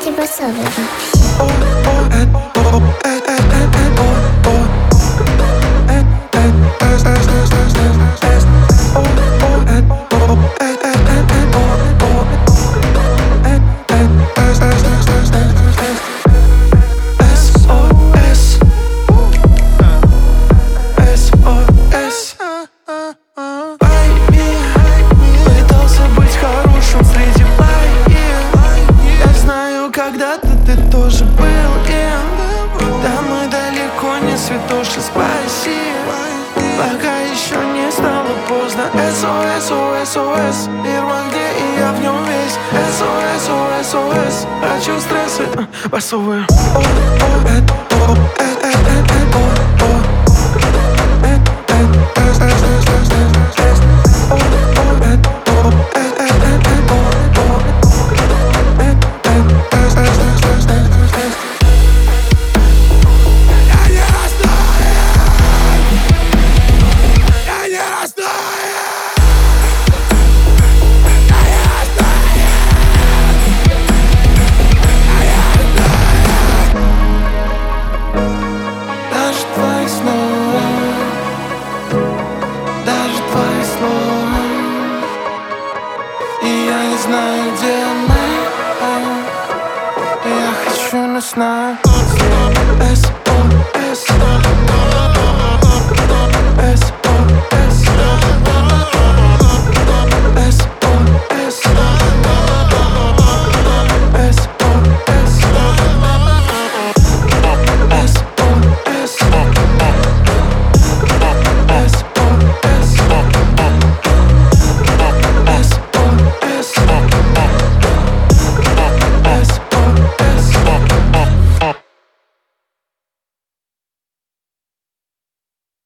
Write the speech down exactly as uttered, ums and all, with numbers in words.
диджей Басовый. Когда-то ты тоже был им. Да мы далеко не святоши, спаси, пока еще не стало поздно. эс о эс, о эс, о эс, мир в огне, и я в нем весь. эс о эс, о эс, о эс, хочу стрессы басовые. Знаю, где мы, я хочу, но знаю.